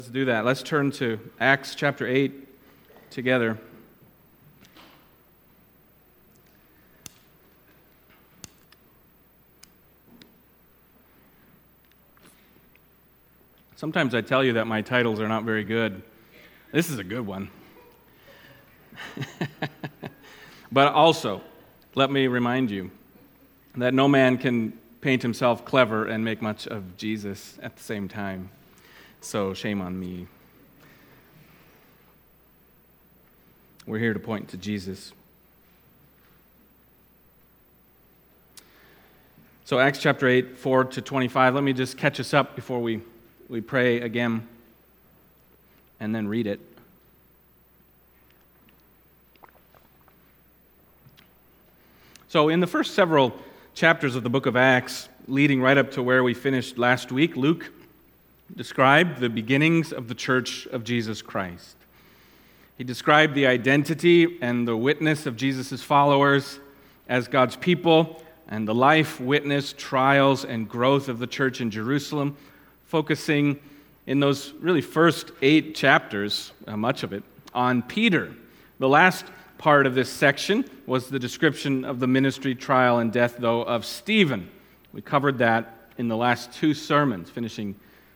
Let's do that. Let's turn to Acts chapter 8 together. Sometimes I tell you that my titles are not very good. This is a good one. But also, let me remind you that no man can paint himself clever and make much of Jesus at the same time. So shame on me. We're here to point to Jesus. So Acts chapter 8, 4 to 25. Let me just catch us up before we pray again and then read it. So in the first several chapters of the book of Acts, leading right up to where we finished last week, Luke described the beginnings of the church of Jesus Christ. He described the identity and the witness of Jesus' followers as God's people and the life, witness, trials, and growth of the church in Jerusalem, focusing in those really first 8 chapters, much of it, on Peter. The last part of this section was the description of the ministry, trial, and death, though, of Stephen. We covered that in the last 2 sermons, finishing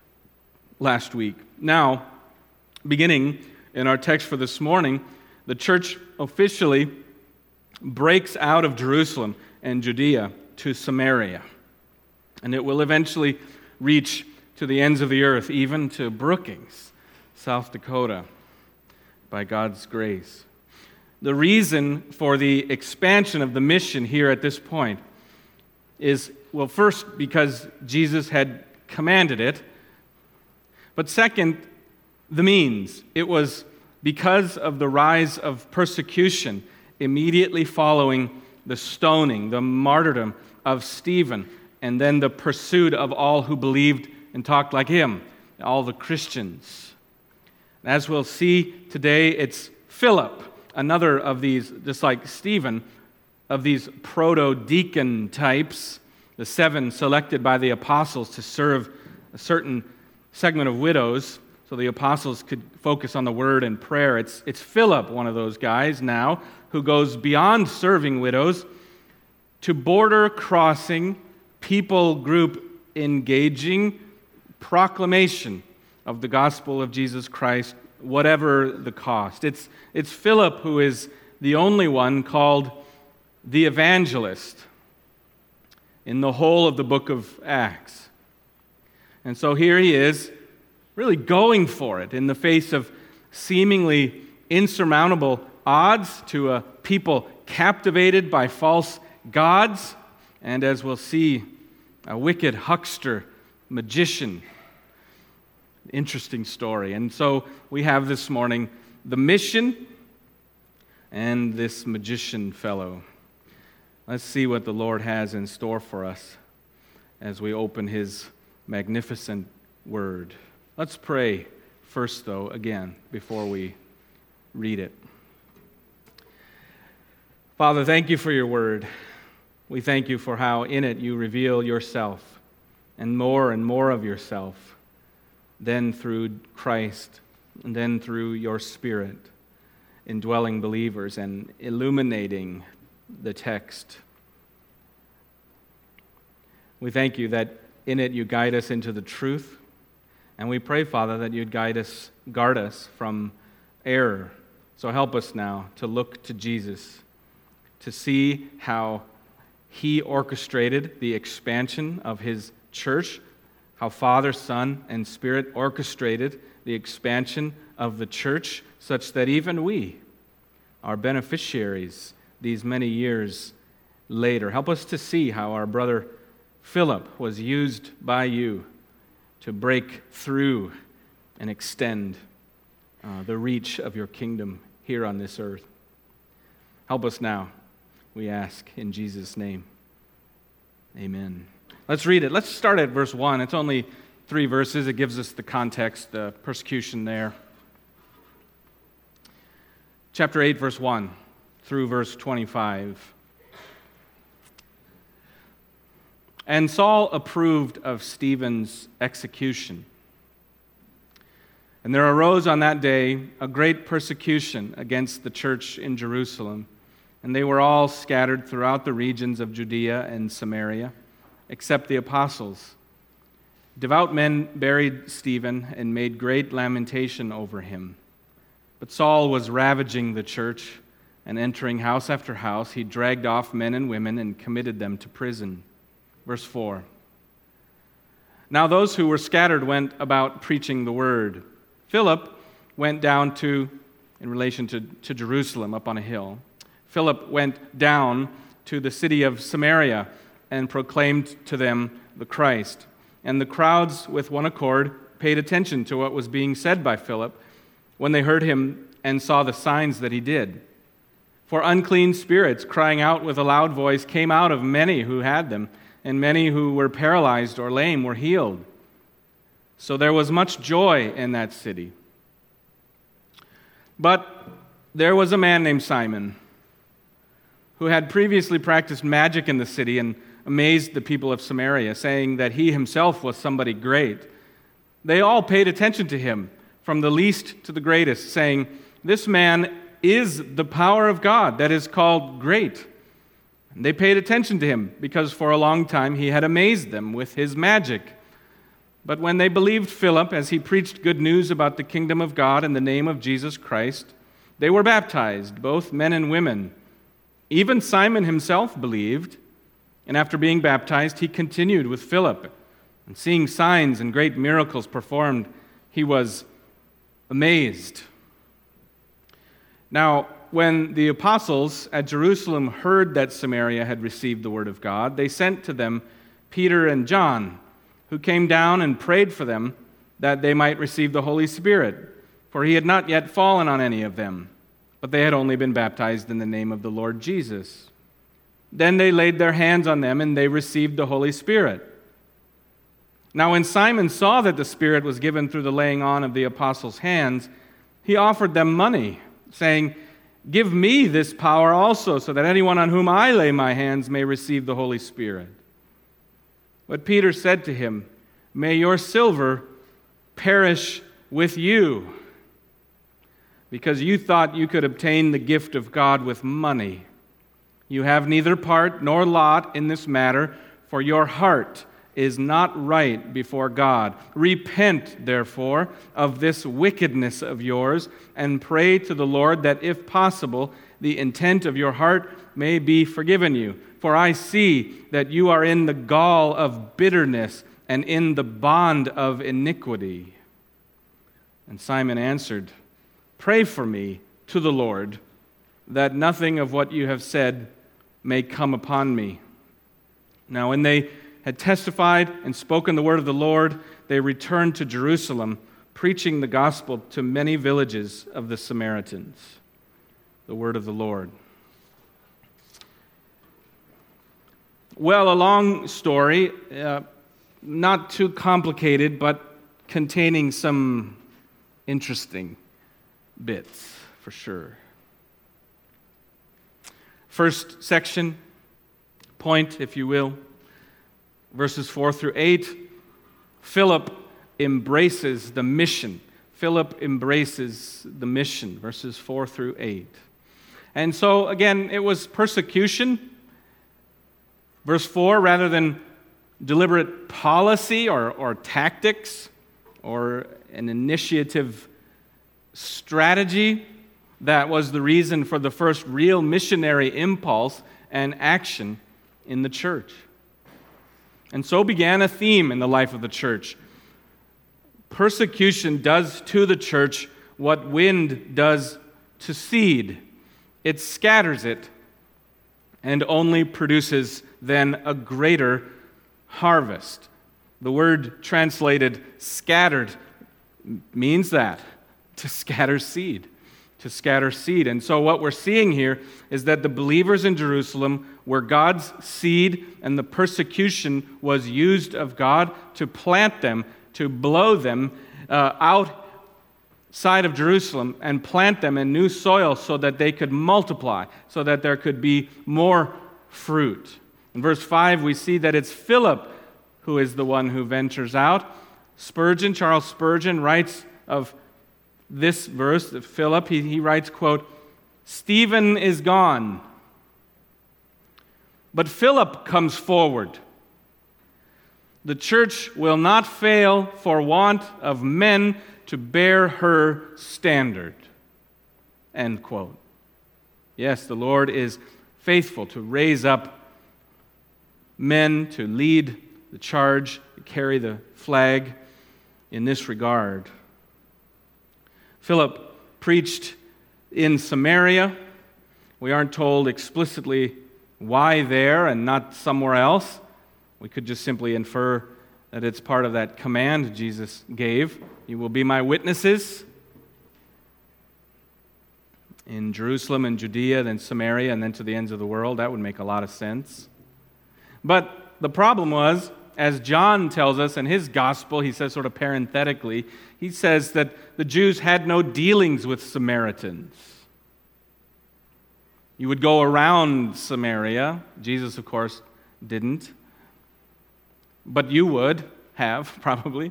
last week. Now, beginning in our text for this morning, the church officially breaks out of Jerusalem and Judea to Samaria. And it will eventually reach to the ends of the earth, even to Brookings, South Dakota, by God's grace. The reason for the expansion of the mission here at this point is, well, first, because Jesus had commanded it, but second, the means. It was because of the rise of persecution immediately following the stoning, the martyrdom of Stephen, and then the pursuit of all who believed and talked like him, all the Christians. As we'll see today, it's Philip, another of these, just like Stephen, of these proto-deacon types, the 7 selected by the apostles to serve a certain segment of widows, so the apostles could focus on the word and prayer. It's Philip, one of those guys now, who goes beyond serving widows to border-crossing, people group engaging proclamation of the gospel of Jesus Christ, whatever the cost. It's Philip who is the only one called the evangelist in the whole of the book of Acts. And so here he is, really going for it in the face of seemingly insurmountable odds to a people captivated by false gods, and as we'll see, a wicked huckster, magician. Interesting story. And so we have this morning the mission and this magician fellow. Let's see what the Lord has in store for us as we open His magnificent word. Let's pray first, though, again, before we read it. Father, thank you for your word. We thank you for how in it you reveal yourself and more of yourself, then through Christ, and then through your Spirit, indwelling believers and illuminating the text. We thank you that in it you guide us into the truth, and we pray, Father, that you'd guard us from error. So help us now to look to Jesus, to see how He orchestrated the expansion of His church, how Father, Son, and Spirit orchestrated the expansion of the church, such that even we are beneficiaries these many years later. Help us to see how our brother Philip was used by you to break through and extend the reach of your kingdom here on this earth. Help us now, we ask, in Jesus' name. Amen. Let's read it. Let's start at verse 1. It's only 3 verses. It gives us the context, the persecution there. Chapter 8, verse 1 through verse 25. And Saul approved of Stephen's execution And there arose on that day a great persecution against the church in Jerusalem, and they were all scattered throughout the regions of Judea and Samaria, except the apostles. Devout men buried Stephen and made great lamentation over him. But Saul was ravaging the church, and entering house after house, he dragged off men and women and committed them to prison. Verse 4. Now those who were scattered went about preaching the word. Philip went down in relation to Jerusalem up on a hill. Philip went down to the city of Samaria and proclaimed to them the Christ. And the crowds with one accord paid attention to what was being said by Philip when they heard him and saw the signs that he did. For unclean spirits, crying out with a loud voice, came out of many who had them, and many who were paralyzed or lame were healed. So there was much joy in that city. But there was a man named Simon who had previously practiced magic in the city and amazed the people of Samaria, saying that he himself was somebody great. They all paid attention to him, from the least to the greatest, saying, "This man is the power of God that is called great." And they paid attention to him because for a long time he had amazed them with his magic. But when they believed Philip as he preached good news about the kingdom of God in the name of Jesus Christ, they were baptized, both men and women. Even Simon himself believed, and after being baptized, he continued with Philip. And seeing signs and great miracles performed, he was amazed. Now, when the apostles at Jerusalem heard that Samaria had received the word of God, they sent to them Peter and John, who came down and prayed for them that they might receive the Holy Spirit, for he had not yet fallen on any of them, but they had only been baptized in the name of the Lord Jesus. Then they laid their hands on them, and they received the Holy Spirit. Now when Simon saw that the Spirit was given through the laying on of the apostles' hands, he offered them money, saying, "Give me this power also, so that anyone on whom I lay my hands may receive the Holy Spirit." But Peter said to him, "May your silver perish with you, because you thought you could obtain the gift of God with money. You have neither part nor lot in this matter, for your heart is not right before God. Repent, therefore, of this wickedness of yours, and pray to the Lord that, if possible, the intent of your heart may be forgiven you. For I see that you are in the gall of bitterness and in the bond of iniquity." And Simon answered, "Pray for me to the Lord, that nothing of what you have said may come upon me." Now when they had testified and spoken the word of the Lord, they returned to Jerusalem, preaching the gospel to many villages of the Samaritans. The word of the Lord. Well, a long story, not too complicated, but containing some interesting bits, for sure. First section, point, if you will, verses 4 through 8, Philip embraces the mission. Philip embraces the mission, verses 4 through 8. And so, again, it was persecution. Verse 4, rather than deliberate policy or tactics or an initiative strategy, that was the reason for the first real missionary impulse and action in the church. And so began a theme in the life of the church. Persecution does to the church what wind does to seed. It scatters it and only produces then a greater harvest. The word translated scattered means that, to scatter seed. To scatter seed. And so what we're seeing here is that the believers in Jerusalem were God's seed, and the persecution was used of God to plant them, to blow them outside of Jerusalem and plant them in new soil so that they could multiply, so that there could be more fruit. In verse 5, we see that it's Philip who is the one who ventures out. Charles Spurgeon writes of this verse, Philip, he writes, quote, "Stephen is gone, but Philip comes forward. The church will not fail for want of men to bear her standard." End quote. Yes, the Lord is faithful to raise up men to lead the charge, to carry the flag in this regard. Philip preached in Samaria. We aren't told explicitly why there and not somewhere else. We could just simply infer that it's part of that command Jesus gave. You will be my witnesses in Jerusalem and Judea, then Samaria, and then to the ends of the world. That would make a lot of sense. But the problem was, as John tells us in his gospel, he says sort of parenthetically, he says that the Jews had no dealings with Samaritans. You would go around Samaria. Jesus, of course, didn't. But you would have, probably.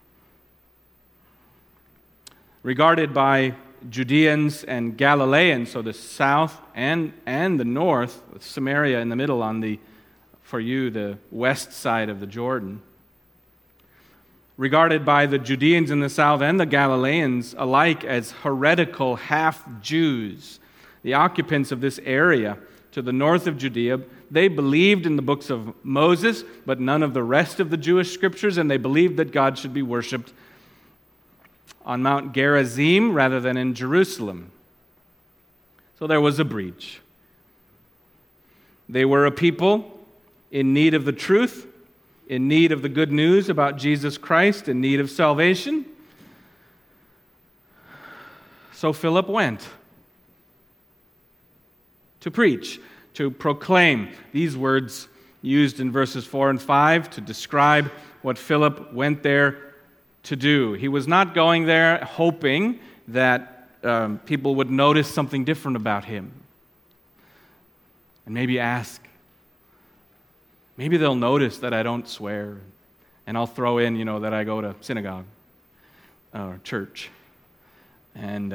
Regarded by Judeans and Galileans, so the south and the north, with Samaria in the middle on the, for you, the west side of the Jordan. Regarded by the Judeans in the south and the Galileans alike as heretical half-Jews. The occupants of this area to the north of Judea, they believed in the books of Moses, but none of the rest of the Jewish scriptures, and they believed that God should be worshipped on Mount Gerizim rather than in Jerusalem. So there was a breach. They were a people in need of the truth, in need of the good news about Jesus Christ, in need of salvation. So Philip went to preach, to proclaim. These words used in verses 4 and 5 to describe what Philip went there to do. He was not going there hoping that people would notice something different about him and maybe ask. Maybe they'll notice that I don't swear, and I'll throw in, that I go to synagogue or church, and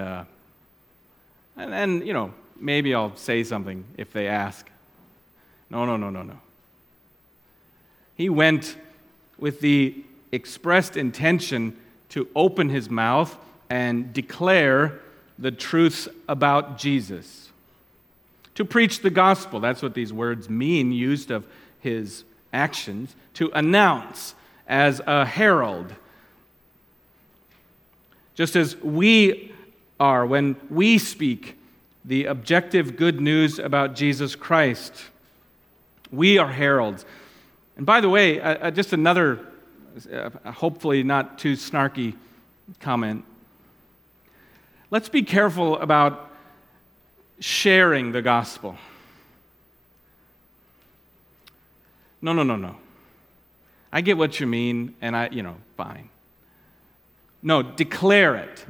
then, maybe I'll say something if they ask. No. He went with the expressed intention to open his mouth and declare the truths about Jesus. To preach the gospel, that's what these words mean, used of his actions. To announce as a herald. Just as we are when we speak the objective good news about Jesus Christ. We are heralds. And by the way, just another, hopefully not too snarky comment. Let's be careful about sharing the gospel. No. I get what you mean, and fine. No, declare it.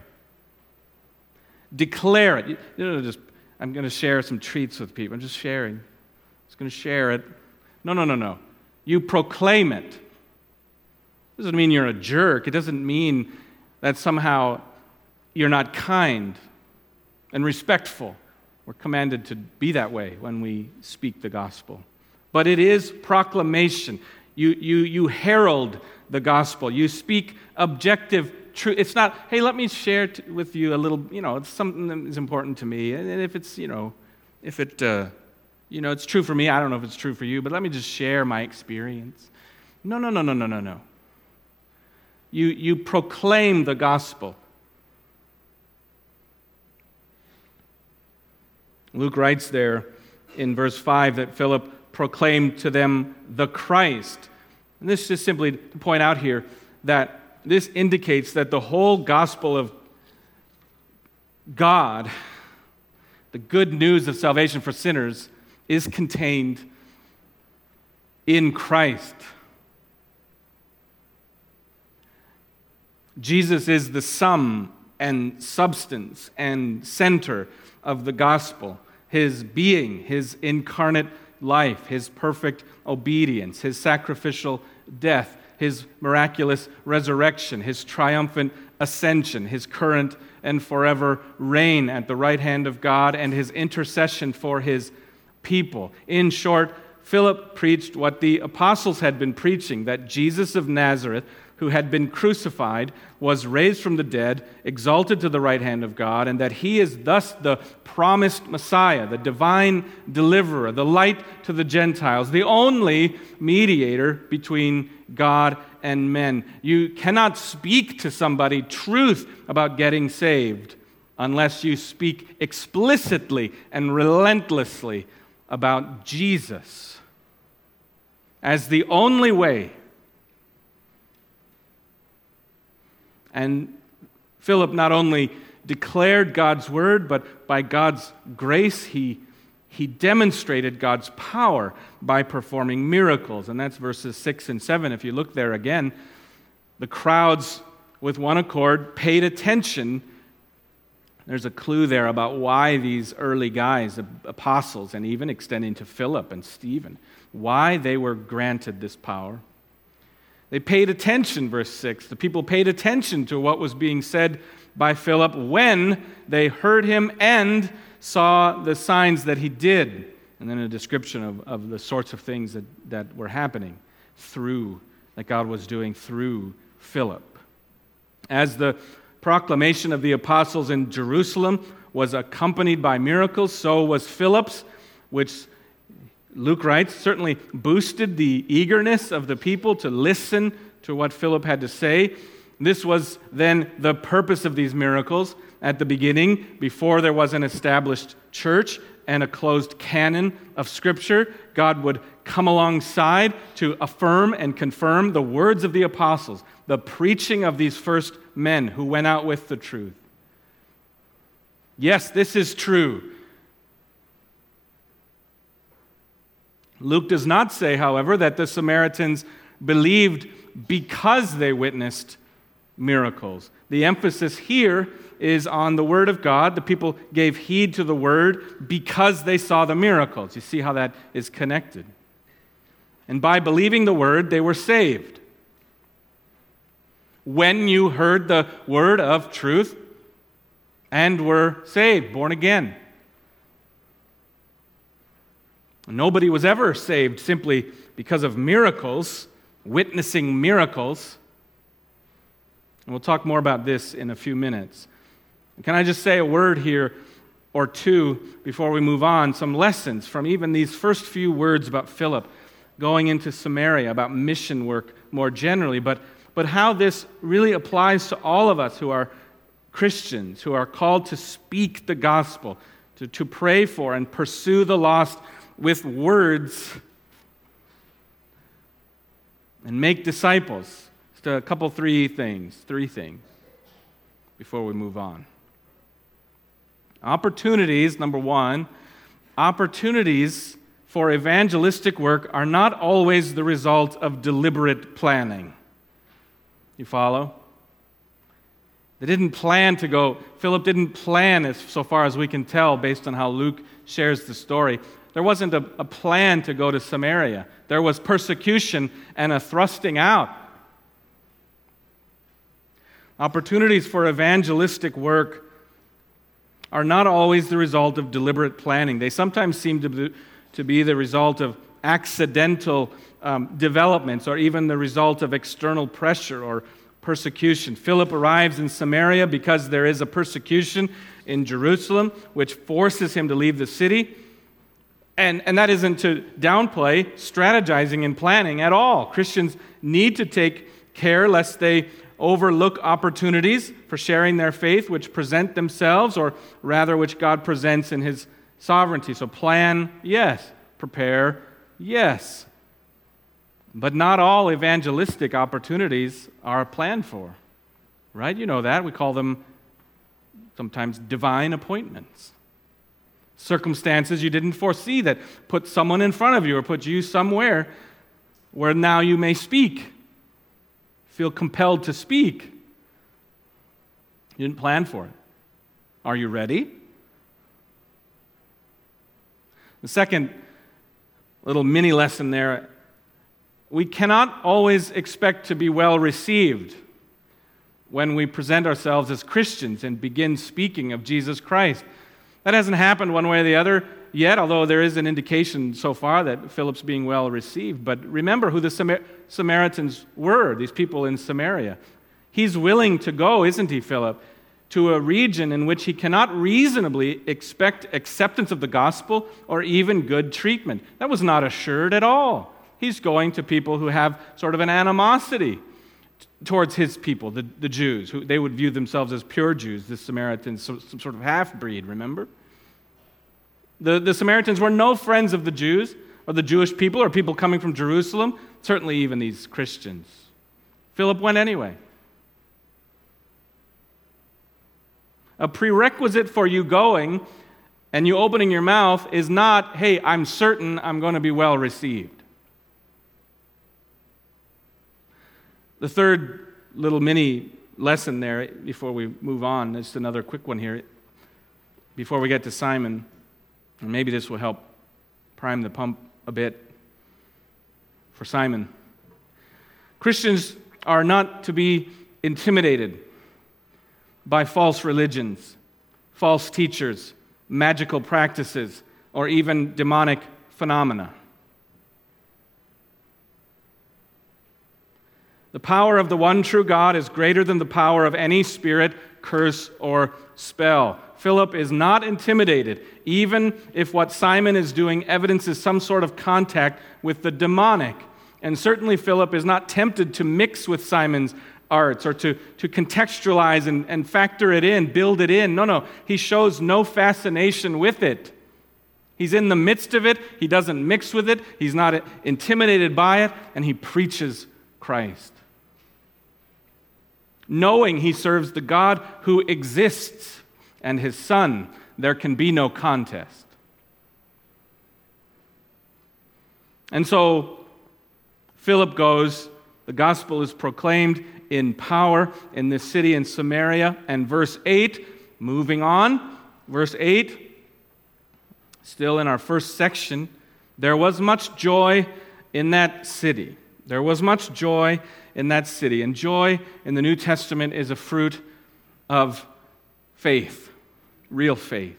Declare it. I'm going to share some treats with people. I'm just sharing. I'm just going to share it. No. You proclaim it. It doesn't mean you're a jerk. It doesn't mean that somehow you're not kind and respectful. We're commanded to be that way when we speak the gospel. But it is proclamation. You herald the gospel. You speak objective truth. It's not, hey, let me share with you a little, it's something that is important to me. And if it's, it's true for me, I don't know if it's true for you, but let me just share my experience. No. You proclaim the gospel. Luke writes there in verse 5 that Philip proclaimed to them the Christ. And this is just simply to point out here that this indicates that the whole gospel of God, the good news of salvation for sinners, is contained in Christ. Jesus is the sum and substance and center of the gospel. His being, his incarnate life, his perfect obedience, his sacrificial death, his miraculous resurrection, his triumphant ascension, his current and forever reign at the right hand of God, and his intercession for his people. In short, Philip preached what the apostles had been preaching, that Jesus of Nazareth, who had been crucified, was raised from the dead, exalted to the right hand of God, and that he is thus the promised Messiah, the divine deliverer, the light to the Gentiles, the only mediator between God and men. You cannot speak to somebody truth about getting saved unless you speak explicitly and relentlessly about Jesus as the only way. And Philip not only declared God's word, but by God's grace, he demonstrated God's power by performing miracles. And that's verses 6 and 7. If you look there again, the crowds with one accord paid attention. There's a clue there about why these early guys, apostles, and even extending to Philip and Stephen, why they were granted this power. They paid attention, verse 6. The people paid attention to what was being said by Philip when they heard him and saw the signs that he did. And then a description of the sorts of things that were happening that God was doing through Philip. As the proclamation of the apostles in Jerusalem was accompanied by miracles, so was Philip's, which Luke writes, certainly boosted the eagerness of the people to listen to what Philip had to say. This was then the purpose of these miracles at the beginning, before there was an established church and a closed canon of Scripture. God would come alongside to affirm and confirm the words of the apostles, the preaching of these first men who went out with the truth. Yes, this is true. Luke does not say, however, that the Samaritans believed because they witnessed miracles. The emphasis here is on the Word of God. The people gave heed to the Word because they saw the miracles. You see how that is connected. And by believing the Word, they were saved. When you heard the Word of truth and were saved, born again. Nobody was ever saved simply because of miracles, witnessing miracles. And we'll talk more about this in a few minutes. Can I just say a word here or two before we move on? Some lessons from even these first few words about Philip going into Samaria, about mission work more generally, but how this really applies to all of us who are Christians, who are called to speak the gospel, to pray for and pursue the lost with words and make disciples. Just a couple, three things before we move on. Opportunities, number one, opportunities for evangelistic work are not always the result of deliberate planning. You follow? They didn't plan to go. Philip didn't plan, so far as we can tell, based on how Luke shares the story. There wasn't a plan to go to Samaria. There was persecution and a thrusting out. Opportunities for evangelistic work are not always the result of deliberate planning. They sometimes seem to be the result of accidental developments, or even the result of external pressure or persecution. Philip arrives in Samaria because there is a persecution in Jerusalem, which forces him to leave the city. And that isn't to downplay strategizing and planning at all. Christians need to take care lest they overlook opportunities for sharing their faith which present themselves, or rather which God presents in His sovereignty. So plan, yes. Prepare, yes. But not all evangelistic opportunities are planned for. Right? You know that. We call them sometimes divine appointments. Circumstances you didn't foresee that put someone in front of you or put you somewhere where now you may speak. Feel compelled to speak. You didn't plan for it. Are you ready? The second little mini lesson there, we cannot always expect to be well received. when we present ourselves as Christians and begin speaking of Jesus Christ. That hasn't happened one way or the other yet, although there is an indication so far that Philip's being well received. But remember who the Samaritans were, these people in Samaria. He's willing to go, isn't he, Philip, to a region in which he cannot reasonably expect acceptance of the gospel or even good treatment. That was not assured at all. He's going to people who have sort of an animosity towards his people, the Jews, who they would view themselves as pure Jews, the Samaritans, some sort of half-breed, remember? The Samaritans were no friends of the Jews or the Jewish people or people coming from Jerusalem, certainly even these Christians. Philip went anyway. A prerequisite for you going and you opening your mouth is not, hey, I'm certain I'm going to be well received. The third little mini lesson there, before we move on, just another quick one here, before we get to Simon, and maybe this will help prime the pump a bit for Simon. Christians are not to be intimidated by false religions, false teachers, magical practices, or even demonic phenomena. The power of the one true God is greater than the power of any spirit, curse, or spell. Philip is not intimidated, even if what Simon is doing evidences some sort of contact with the demonic. And certainly Philip is not tempted to mix with Simon's arts or to contextualize and factor it in, build it in. No, he shows no fascination with it. He's in the midst of it. He doesn't mix with it. He's not intimidated by it, and he preaches Christ. Knowing he serves the God who exists and his Son, there can be no contest. And so Philip goes, the gospel is proclaimed in power in this city in Samaria, and verse 8, moving on, verse 8, still in our first section, there was much joy in that city. There was much joy in that city. And joy in the New Testament is a fruit of faith, real faith.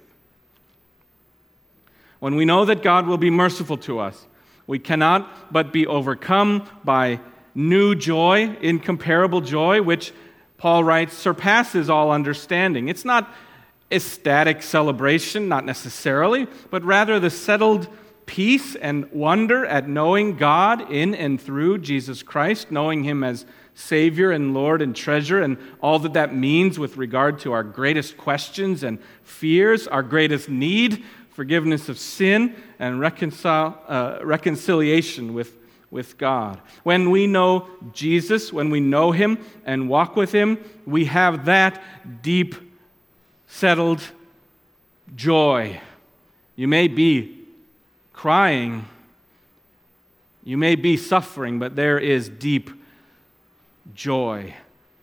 When we know that God will be merciful to us, we cannot but be overcome by new joy, incomparable joy, which Paul writes surpasses all understanding. It's not ecstatic celebration, not necessarily, but rather the settled peace and wonder at knowing God in and through Jesus Christ, knowing Him as Savior and Lord and treasure, and all that that means with regard to our greatest questions and fears, our greatest need, forgiveness of sin, and reconciliation with God. When we know Jesus, when we know Him and walk with Him, we have that deep, settled joy. You may be crying, you may be suffering, but there is deep joy.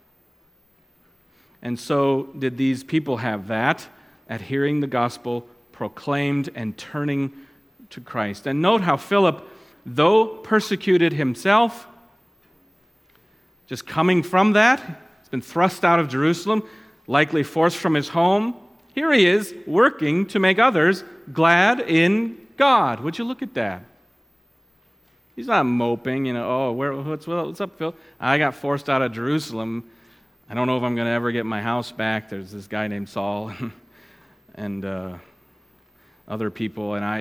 And so did these people have that at hearing the gospel proclaimed and turning to Christ. And note how Philip, though persecuted himself, just coming from that, he's been thrust out of Jerusalem, likely forced from his home. Here he is working to make others glad in God. Would you look at that? He's not moping, what's up, Phil? I got forced out of Jerusalem. I don't know if I'm going to ever get my house back. There's this guy named Saul and other people, and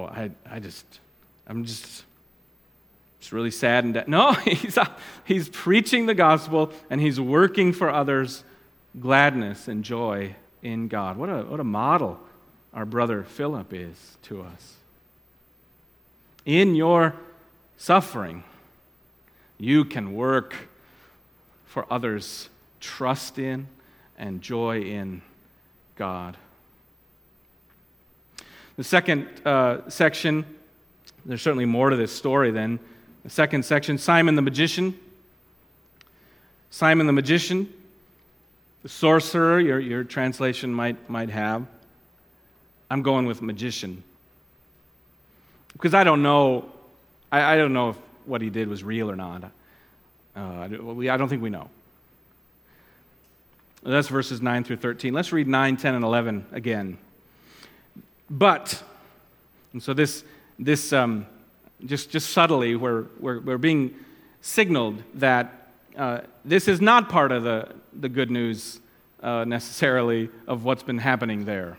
I'm just really sad and no, he's preaching the gospel and he's working for others' gladness and joy in God. What a model our brother Philip is to us. In your suffering, you can work for others' trust in and joy in God. The second section, there's certainly more to this story then. The second section, Simon the magician. Simon the magician, the sorcerer, your translation might have. I'm going with magician. Because I don't know if what he did was real or not. I don't think we know. That's verses 9 through 13. Let's read 9, 10, and 11 again. But, and so this just subtly, we're being signaled that this is not part of the good news necessarily of what's been happening there.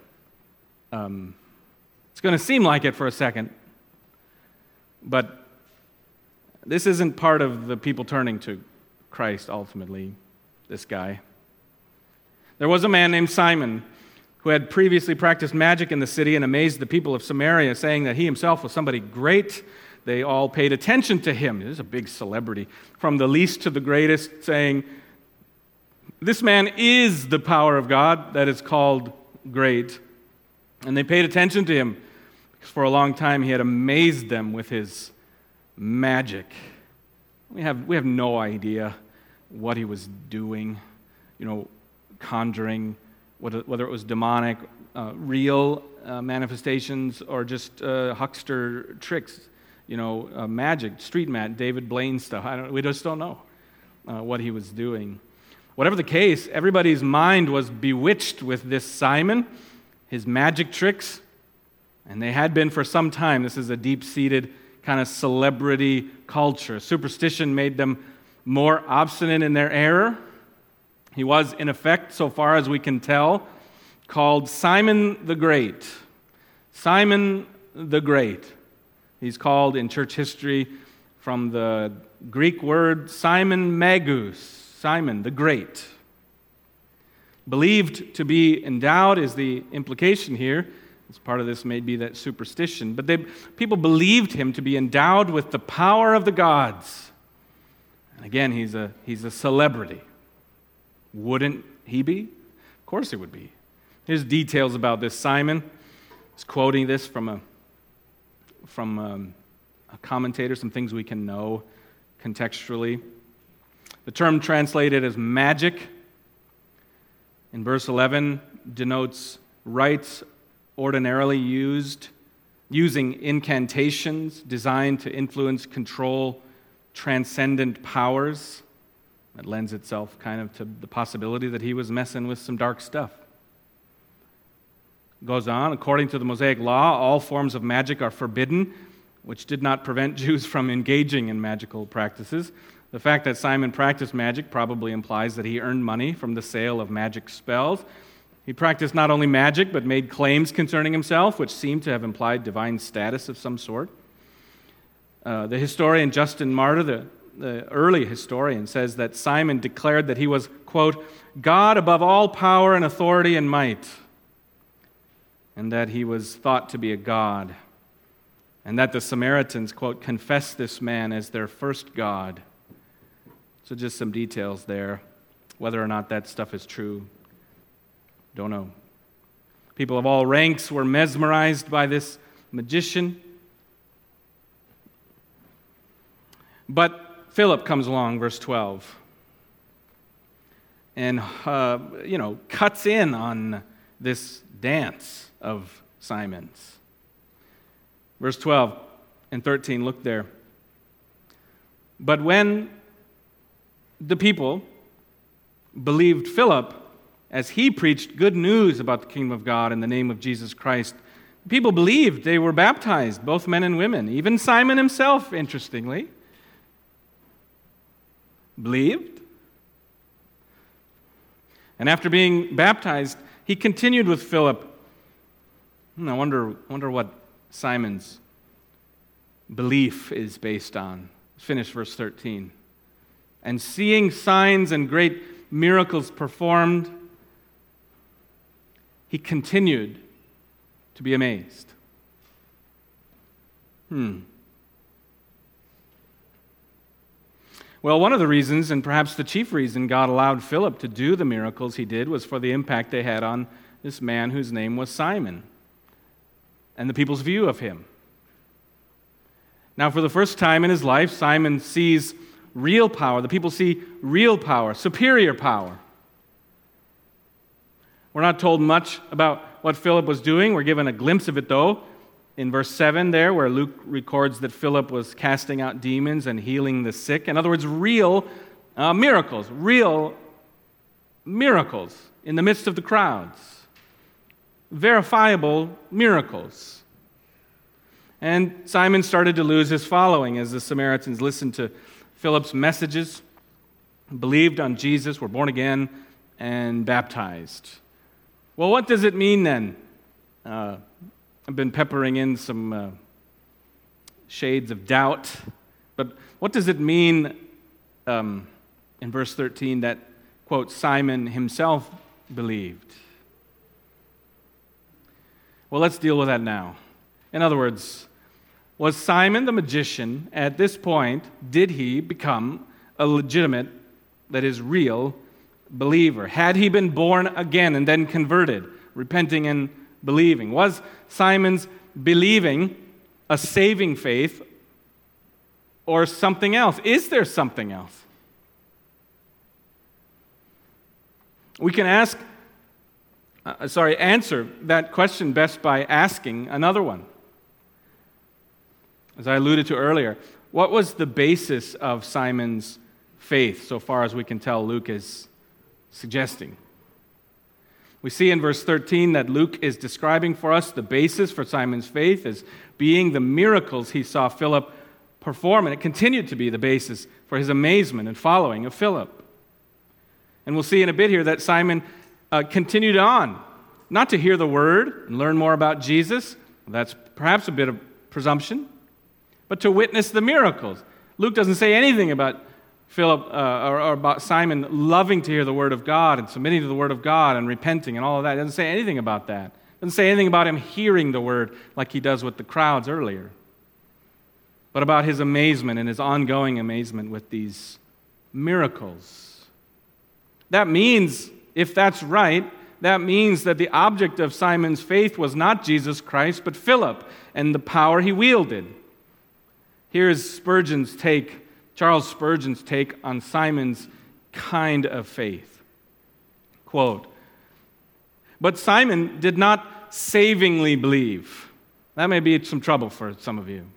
It's going to seem like it for a second, but this isn't part of the people turning to Christ ultimately, this guy. There was a man named Simon who had previously practiced magic in the city and amazed the people of Samaria, saying that he himself was somebody great. They all paid attention to him. He was a big celebrity, from the least to the greatest, saying, "This man is the power of God that is called great." And they paid attention to him because for a long time he had amazed them with his magic. We have no idea what he was doing, conjuring, whether it was demonic, real manifestations, or just huckster tricks, magic, street magic, David Blaine stuff. We just don't know what he was doing. Whatever the case, everybody's mind was bewitched with this Simon, his magic tricks, and they had been for some time. This is a deep-seated kind of celebrity culture. Superstition made them more obstinate in their error. He was, in effect, so far as we can tell, called Simon the Great. Simon the Great. He's called in church history from the Greek word Simon Magus, Simon the Great. Believed to be endowed is the implication here. As part of this may be that superstition. But people believed him to be endowed with the power of the gods. And again, he's a celebrity. Wouldn't he be? Of course he would be. Here's details about this Simon. He's quoting this from a commentator, some things we can know contextually. The term translated as magic in verse 11 denotes rites ordinarily using incantations designed to influence, control transcendent powers. That lends itself kind of to the possibility that he was messing with some dark stuff. Goes on, according to the Mosaic law, all forms of magic are forbidden, which did not prevent Jews from engaging in magical practices. The fact that Simon practiced magic probably implies that he earned money from the sale of magic spells. He practiced not only magic, but made claims concerning himself, which seemed to have implied divine status of some sort. The historian Justin Martyr, the early historian, says that Simon declared that he was, quote, God above all power and authority and might, and that he was thought to be a god, and that the Samaritans, quote, confessed this man as their first god. So just some details there. Whether or not that stuff is true, don't know. People of all ranks were mesmerized by this magician. But Philip comes along, verse 12, and cuts in on this dance of Simon's. Verse 12 and 13, look there. But when the people believed Philip as he preached good news about the kingdom of God in the name of Jesus Christ, people believed. They were baptized, both men and women. Even Simon himself, interestingly, believed. And after being baptized, he continued with Philip. I wonder what Simon's belief is based on. Finish verse 13. And seeing signs and great miracles performed, he continued to be amazed. Well, one of the reasons, and perhaps the chief reason God allowed Philip to do the miracles he did, was for the impact they had on this man whose name was Simon and the people's view of him. Now, for the first time in his life, Simon sees real power. The people see real power, superior power. We're not told much about what Philip was doing. We're given a glimpse of it, though, in verse 7 there, where Luke records that Philip was casting out demons and healing the sick. In other words, real miracles, real miracles in the midst of the crowds. Verifiable miracles. And Simon started to lose his following as the Samaritans listened to Philip's messages, believed on Jesus, were born again, and baptized. Well, what does it mean then? I've been peppering in some shades of doubt, but what does it mean in verse 13 that, quote, Simon himself believed? Well, let's deal with that now. In other words, was Simon the magician at this point, did he become a legitimate, that is real, believer? Had he been born again and then converted, repenting and believing? Was Simon's believing a saving faith or something else? Is there something else? We can answer that question best by asking another one. As I alluded to earlier, what was the basis of Simon's faith, so far as we can tell Luke is suggesting? We see in verse 13 that Luke is describing for us the basis for Simon's faith as being the miracles he saw Philip perform, and it continued to be the basis for his amazement and following of Philip. And we'll see in a bit here that Simon continued on, not to hear the word and learn more about Jesus, that's perhaps a bit of presumption, but to witness the miracles. Luke doesn't say anything about Philip or about Simon loving to hear the word of God and submitting to the word of God and repenting and all of that. It doesn't say anything about that. It doesn't say anything about him hearing the word like he does with the crowds earlier, but about his amazement and his ongoing amazement with these miracles. That means, if that's right, that means that the object of Simon's faith was not Jesus Christ, but Philip and the power he wielded. Here's Charles Spurgeon's take on Simon's kind of faith. Quote, "But Simon did not savingly believe." That may be some trouble for some of you.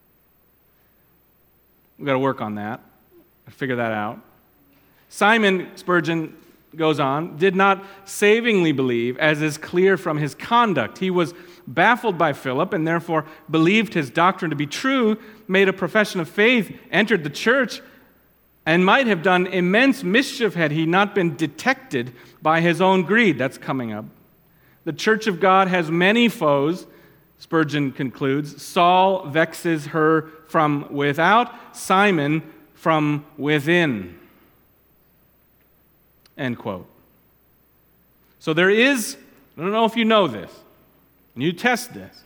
We've got to work on that, figure that out. Simon, Spurgeon goes on, did not savingly believe, as is clear from his conduct. He was baffled by Philip and therefore believed his doctrine to be true, made a profession of faith, entered the church, and might have done immense mischief had he not been detected by his own greed. That's coming up. The church of God has many foes, Spurgeon concludes. Saul vexes her from without, Simon from within. End quote. So there is, I don't know if you know this, and you test this.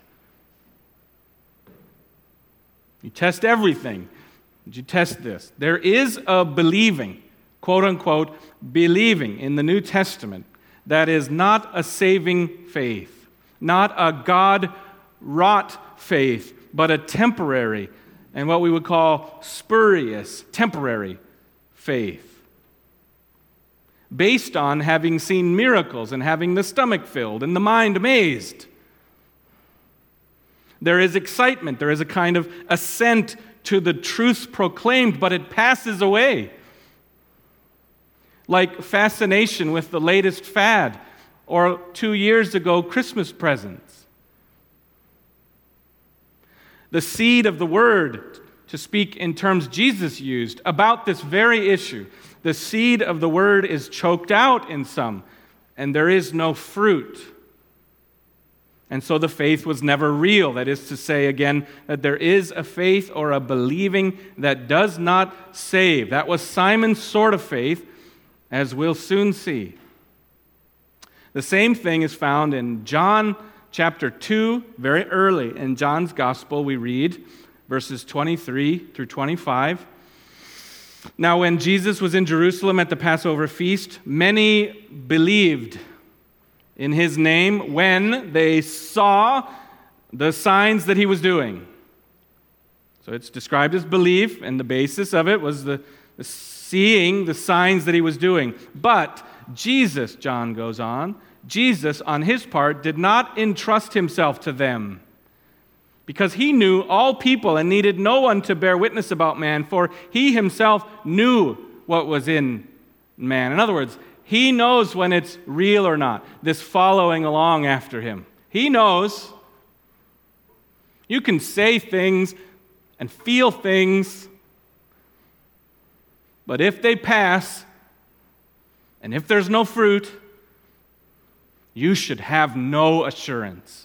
You test everything. Did you test this? There is a believing, quote unquote, believing in the New Testament that is not a saving faith, not a God-wrought faith, but a temporary and what we would call spurious, temporary faith, based on having seen miracles and having the stomach filled and the mind amazed. There is excitement. There is a kind of assent to the truths proclaimed, but it passes away. Like fascination with the latest fad, or 2 years ago, Christmas presents. The seed of the word, to speak in terms Jesus used about this very issue, the seed of the word is choked out in some, and there is no fruit. And so the faith was never real. That is to say, again, that there is a faith or a believing that does not save. That was Simon's sort of faith, as we'll soon see. The same thing is found in John chapter 2, very early in John's Gospel. We read verses 23 through 25. Now, when Jesus was in Jerusalem at the Passover feast, many believed in his name when they saw the signs that he was doing. So it's described as belief, and the basis of it was the seeing the signs that he was doing. But Jesus, John goes on, Jesus on his part did not entrust himself to them, because he knew all people and needed no one to bear witness about man, for he himself knew what was in man. In other words, He knows when it's real or not, this following along after him. He knows. You can say things and feel things, but if they pass, and if there's no fruit, you should have no assurance.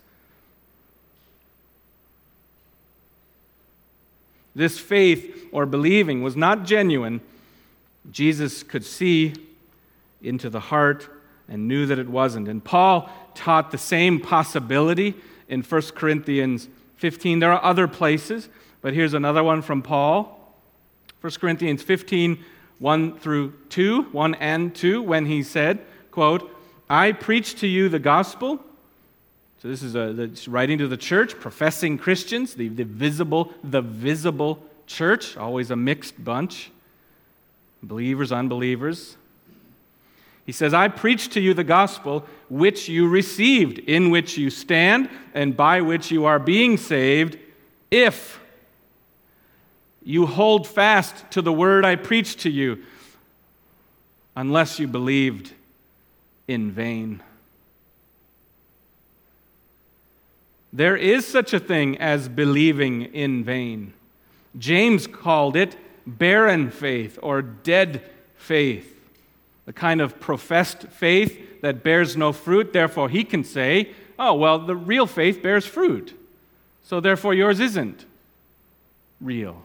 This faith or believing was not genuine. Jesus could see into the heart and knew that it wasn't. And Paul taught the same possibility in 1 Corinthians 15. There are other places, but here's another one from Paul. 1 Corinthians 15, 1 and 2, when he said, quote, I preach to you the gospel. So this is writing to the church, professing Christians, the visible church, always a mixed bunch, believers, unbelievers. He says, I preach to you the gospel which you received, in which you stand, and by which you are being saved, if you hold fast to the word I preached to you, unless you believed in vain. There is such a thing as believing in vain. James called it barren faith or dead faith, the kind of professed faith that bears no fruit. Therefore, he can say, oh, well, the real faith bears fruit, so therefore yours isn't real.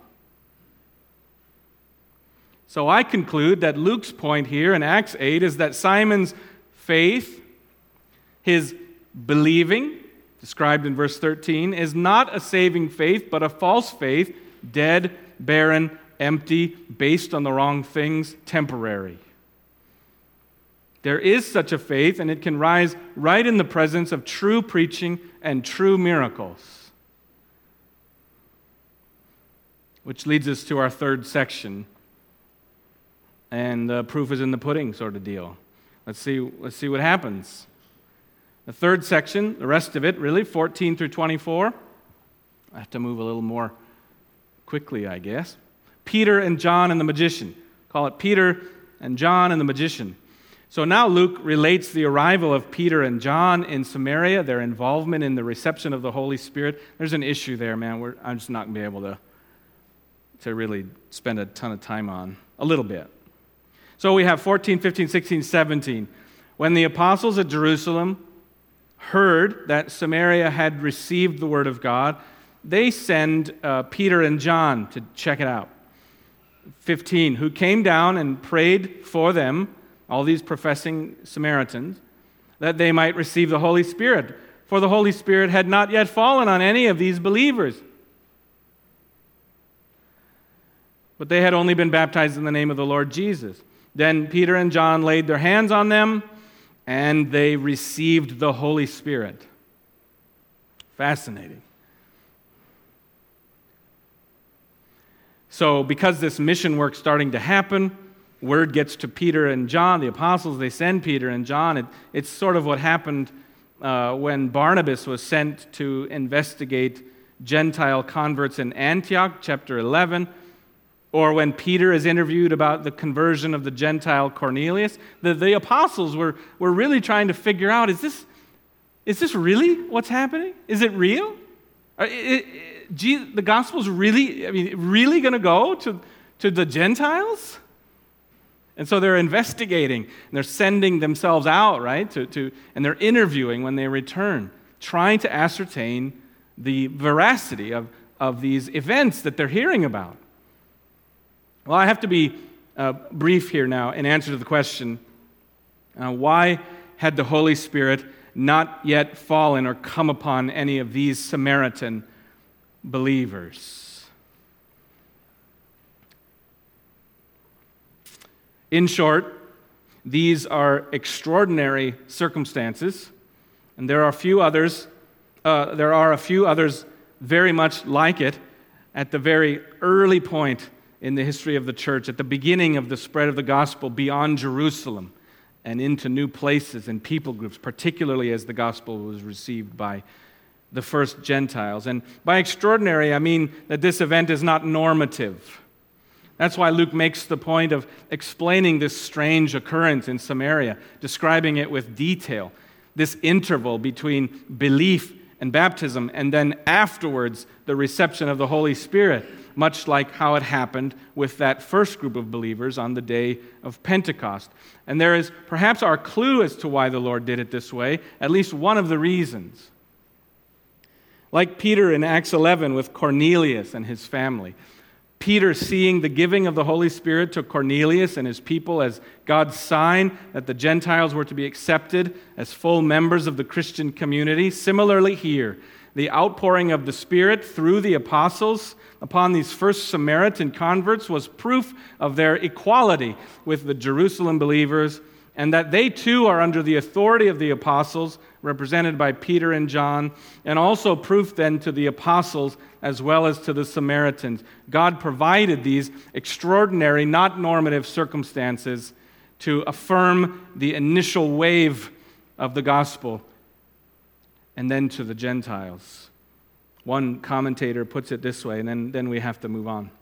So I conclude that Luke's point here in Acts 8 is that Simon's faith, his believing, described in verse 13, is not a saving faith, but a false faith, dead, barren, empty, based on the wrong things, temporary. There is such a faith, and it can rise right in the presence of true preaching and true miracles. Which leads us to our third section. And the proof is in the pudding sort of deal. Let's see what happens. The third section, the rest of it, really, 14 through 24. I have to move a little more quickly, I guess. Peter and John and the magician. Call it Peter and John and the magician. So now Luke relates the arrival of Peter and John in Samaria, their involvement in the reception of the Holy Spirit. There's an issue there, man. I'm just not going to be able to really spend a ton of time on. A little bit. So we have 14, 15, 16, 17. When the apostles at Jerusalem heard that Samaria had received the word of God, they send Peter and John to check it out. 15, who came down and prayed for them, all these professing Samaritans, that they might receive the Holy Spirit. For the Holy Spirit had not yet fallen on any of these believers. But they had only been baptized in the name of the Lord Jesus. Then Peter and John laid their hands on them, and they received the Holy Spirit. Fascinating. So, because this mission work's starting to happen, word gets to Peter and John, the apostles, they send Peter and John. It's sort of what happened when Barnabas was sent to investigate Gentile converts in Antioch, chapter 11. Or when Peter is interviewed about the conversion of the Gentile Cornelius, the apostles were really trying to figure out, is this really what's happening? Is it real? The gospel's really going to go to the Gentiles? And so they're investigating, and they're sending themselves out, right? And they're interviewing when they return, trying to ascertain the veracity of these events that they're hearing about. Well, I have to be brief here now in answer to the question, why had the Holy Spirit not yet fallen or come upon any of these Samaritan believers? In short, these are extraordinary circumstances, and there are a few others very much like it at the very early point in the history of the church, at the beginning of the spread of the gospel beyond Jerusalem and into new places and people groups, particularly as the gospel was received by the first Gentiles. And by extraordinary, I mean that this event is not normative. That's why Luke makes the point of explaining this strange occurrence in Samaria, describing it with detail, this interval between belief and baptism, and then afterwards the reception of the Holy Spirit, much like how it happened with that first group of believers on the day of Pentecost. And there is perhaps our clue as to why the Lord did it this way, at least one of the reasons. Like Peter in Acts 11 with Cornelius and his family. Peter seeing the giving of the Holy Spirit to Cornelius and his people as God's sign that the Gentiles were to be accepted as full members of the Christian community. Similarly here, the outpouring of the Spirit through the apostles upon these first Samaritan converts was proof of their equality with the Jerusalem believers, and that they too are under the authority of the apostles, represented by Peter and John, and also proof then to the apostles as well as to the Samaritans. God provided these extraordinary, not normative circumstances to affirm the initial wave of the gospel, and then to the Gentiles. One commentator puts it this way, and then we have to move on.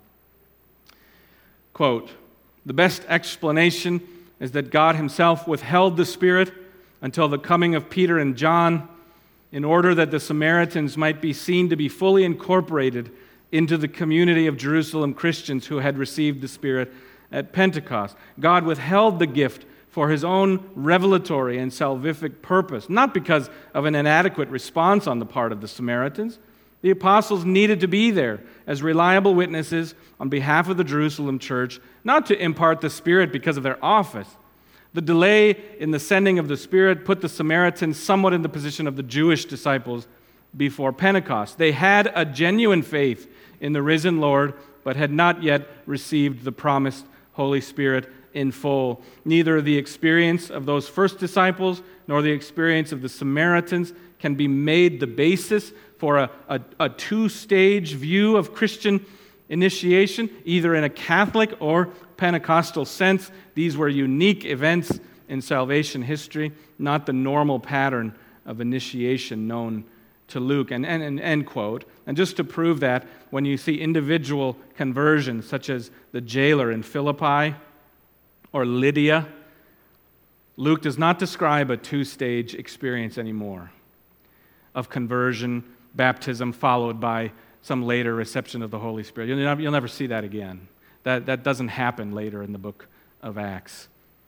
Quote, "The best explanation is that God himself withheld the Spirit until the coming of Peter and John in order that the Samaritans might be seen to be fully incorporated into the community of Jerusalem Christians who had received the Spirit at Pentecost. God withheld the gift for his own revelatory and salvific purpose, not because of an inadequate response on the part of the Samaritans. The apostles needed to be there as reliable witnesses on behalf of the Jerusalem church, not to impart the Spirit because of their office. The delay in the sending of the Spirit put the Samaritans somewhat in the position of the Jewish disciples before Pentecost. They had a genuine faith in the risen Lord, but had not yet received the promised Holy Spirit in full. Neither the experience of those first disciples nor the experience of the Samaritans can be made the basis for a two-stage view of Christian initiation, either in a Catholic or Pentecostal sense. These were unique events in salvation history, not the normal pattern of initiation known to Luke." And end quote. And just to prove that, when you see individual conversions, such as the jailer in Philippi or Lydia, Luke does not describe a two-stage experience anymore of conversion, baptism, followed by some later reception of the Holy Spirit. You'll never see that again. That doesn't happen later in the book of Acts.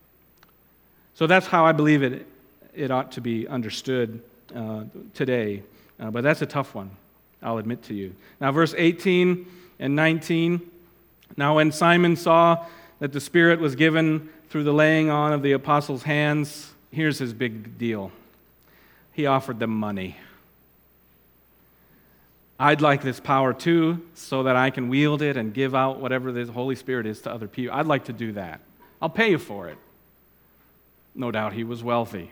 So that's how I believe it ought to be understood today. But that's a tough one, I'll admit to you. Now, verse 18 and 19. "Now when Simon saw that the Spirit was given through the laying on of the apostles' hands," here's his big deal. He offered them money. "I'd like this power too, so that I can wield it and give out whatever the Holy Spirit is to other people. I'd like to do that. I'll pay you for it." No doubt he was wealthy.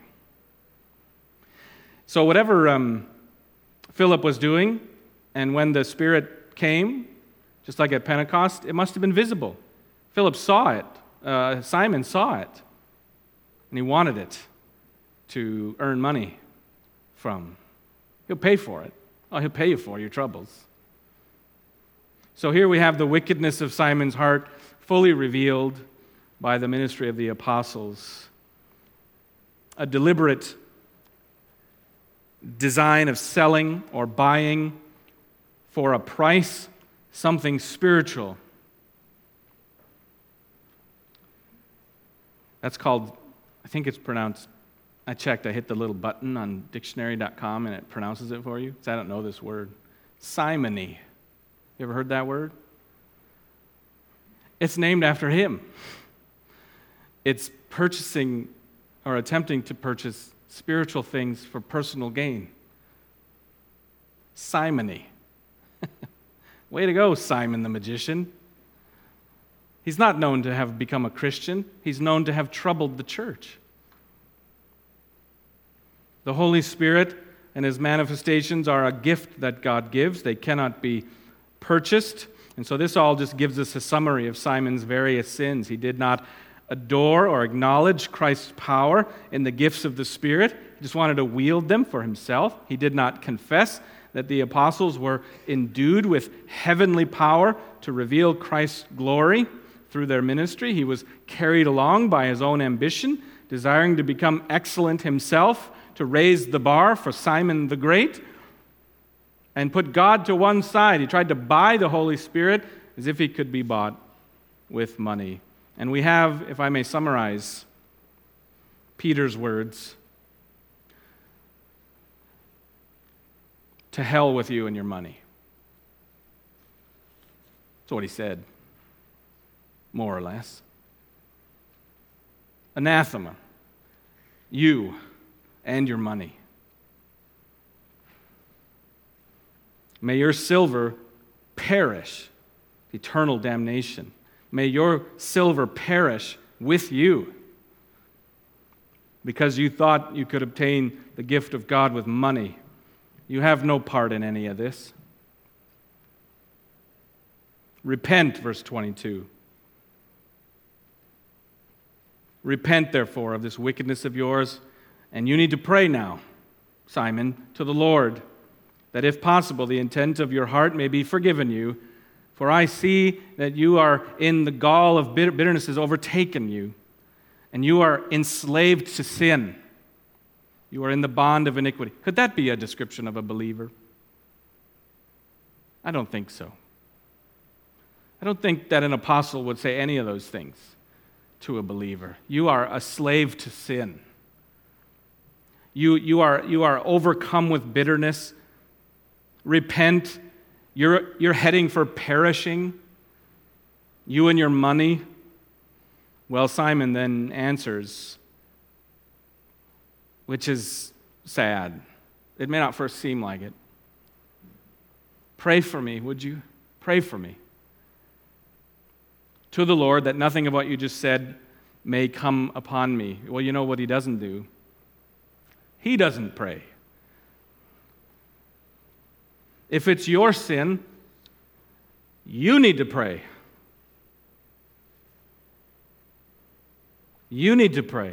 So whatever Philip was doing, and when the Spirit came, just like at Pentecost, it must have been visible. Philip saw it. Simon saw it. And he wanted it to earn money from. He'll pay for it. Oh, he'll pay you for your troubles. So here we have the wickedness of Simon's heart fully revealed by the ministry of the apostles. A deliberate design of selling or buying for a price something spiritual. That's called, I think it's pronounced, I checked, I hit the little button on dictionary.com and it pronounces it for you, because I don't know this word. Simony. You ever heard that word? It's named after him. It's purchasing or attempting to purchase spiritual things for personal gain. Simony. Way to go, Simon the magician. He's not known to have become a Christian. He's known to have troubled the church. The Holy Spirit and his manifestations are a gift that God gives. They cannot be purchased. And so this all just gives us a summary of Simon's various sins. He did not adore or acknowledge Christ's power in the gifts of the Spirit. He just wanted to wield them for himself. He did not confess that the apostles were endued with heavenly power to reveal Christ's glory. through their ministry. He was carried along by his own ambition, desiring to become excellent himself, to raise the bar for Simon the Great, and put God to one side. He tried to buy the Holy Spirit as if he could be bought with money. And we have, if I may summarize, Peter's words, "To hell with you and your money." That's what he said, more or less. Anathema, you and your money. May your silver perish, eternal damnation. May your silver perish with you, because you thought you could obtain the gift of God with money. You have no part in any of this. Repent, verse 22. Repent, therefore, of this wickedness of yours, and you need to pray now, Simon, to the Lord, that if possible the intent of your heart may be forgiven you, for I see that you are in the gall of bitterness has overtaken you, and you are enslaved to sin. You are in the bond of iniquity. Could that be a description of a believer? I don't think so. I don't think that an apostle would say any of those things to a believer. You are a slave to sin. You are overcome with bitterness. Repent. You're heading for perishing. You and your money. Well, Simon then answers, which is sad. It may not first seem like it. Pray for me, would you? Pray for me to the Lord, that nothing of what you just said may come upon me. Well, you know what he doesn't do? He doesn't pray. If it's your sin, you need to pray. You need to pray.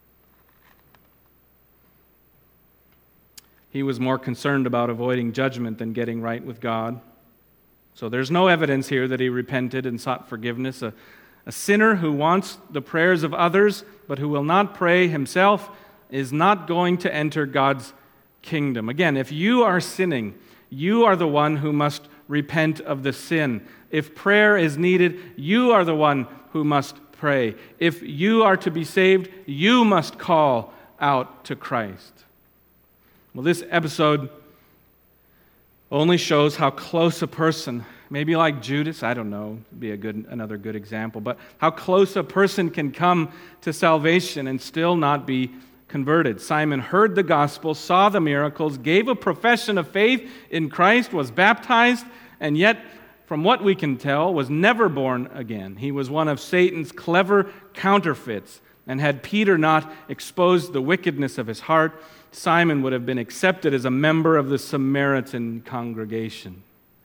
He was more concerned about avoiding judgment than getting right with God. So there's no evidence here that he repented and sought forgiveness. A sinner who wants the prayers of others but who will not pray himself is not going to enter God's kingdom. Again, if you are sinning, you are the one who must repent of the sin. If prayer is needed, you are the one who must pray. If you are to be saved, you must call out to Christ. Well, this episode only shows how close a person, maybe like Judas, I don't know, would be another good example, but how close a person can come to salvation and still not be converted. Simon heard the gospel, saw the miracles, gave a profession of faith in Christ, was baptized, and yet, from what we can tell, was never born again. He was one of Satan's clever counterfeits, and had Peter not exposed the wickedness of his heart, Simon would have been accepted as a member of the Samaritan congregation.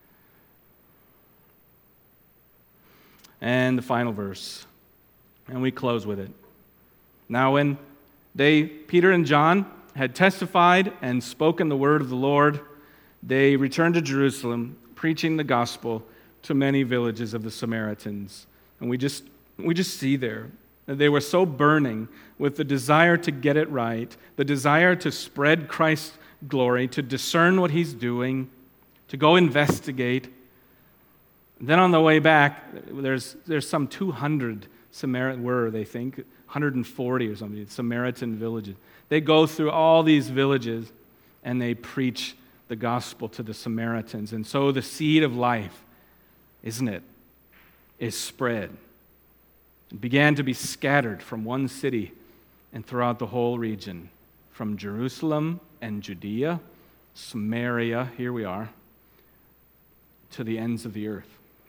And the final verse, and we close with it. Now when Peter and John had testified and spoken the word of the Lord, they returned to Jerusalem, preaching the gospel to many villages of the Samaritans. And we just see there that they were so burning with the desire to get it right, the desire to spread Christ's glory, to discern what he's doing, to go investigate. Then on the way back, there's some 200 they think, 140 or something, Samaritan villages. They go through all these villages and they preach the gospel to the Samaritans. And so the seed of life, isn't it, is spread. It began to be scattered from one city and throughout the whole region, from Jerusalem and Judea, Samaria, here we are, to the ends of the earth.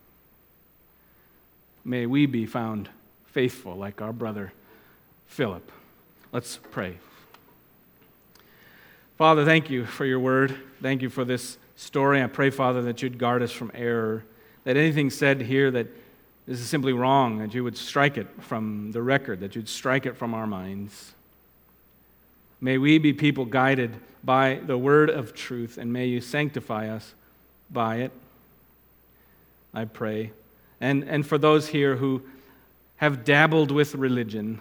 May we be found faithful like our brother Philip. Let's pray. Father, thank you for your word. Thank you for this story. I pray, Father, that you'd guard us from error, that anything said here that this is simply wrong, that you would strike it from the record, that you'd strike it from our minds. May we be people guided by the word of truth, and may you sanctify us by it, I pray. And for those here who have dabbled with religion,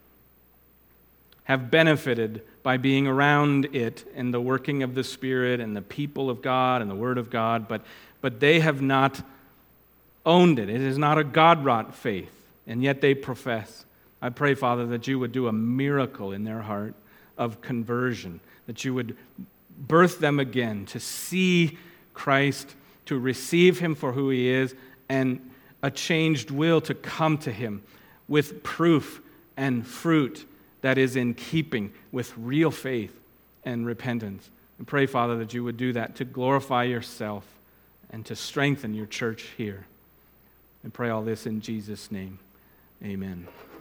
have benefited by being around it and the working of the Spirit and the people of God and the Word of God, but they have not owned it. It is not a God-wrought faith, and yet they profess. I pray, Father, that you would do a miracle in their heart of conversion, that you would birth them again to see Christ, to receive him for who he is, and a changed will to come to him with proof and fruit that is in keeping with real faith and repentance. And pray, Father, that you would do that to glorify yourself and to strengthen your church here. And pray all this in Jesus' name. Amen.